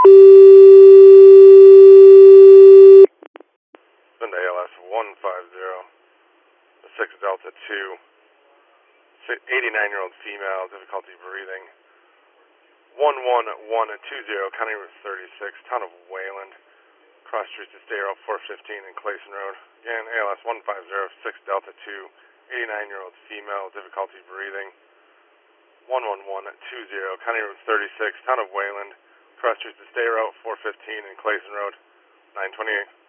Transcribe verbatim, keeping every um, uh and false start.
Sunday A L S one five zero, six Delta two, eighty-nine-year-old female, difficulty breathing. one one one two zero, County Route thirty-six, town of Wayland, cross streets to State Route four fifteen and Clayson Road. Again, A L S one five zero, six Delta two, eighty-nine-year-old female, difficulty breathing. one one one two zero, County Route thirty-six, town of Wayland, cross streets to State Route four fifteen and Clayson Road. nine twenty-eight.